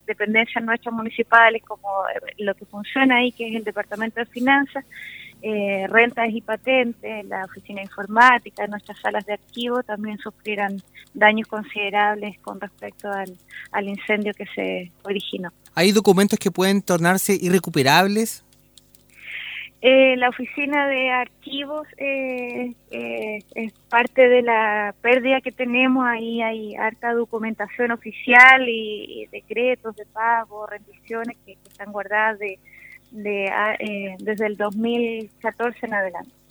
dependencias nuestras municipales, como lo que funciona ahí, que es el Departamento de Finanzas, rentas y patentes, la oficina informática, nuestras salas de archivo también sufrieran daños considerables con respecto al incendio que se originó. ¿Hay documentos que pueden tornarse irrecuperables? La oficina de archivos es parte de la pérdida que tenemos. Ahí hay harta documentación oficial y decretos de pago, rendiciones que están guardadas desde el 2014 en adelante.